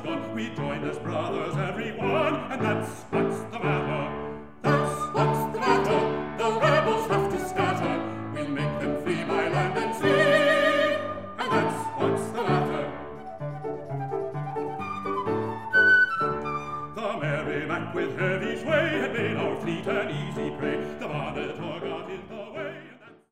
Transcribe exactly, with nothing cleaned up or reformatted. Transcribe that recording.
gone, we joined as brothers every one, and that's what's the matter. That's what's the matter. The rebels have to scatter. We'll make them flee by land and sea, and that's what's the matter. The Merrimac with heavy sway had made our fleet an easy prey. The Barnet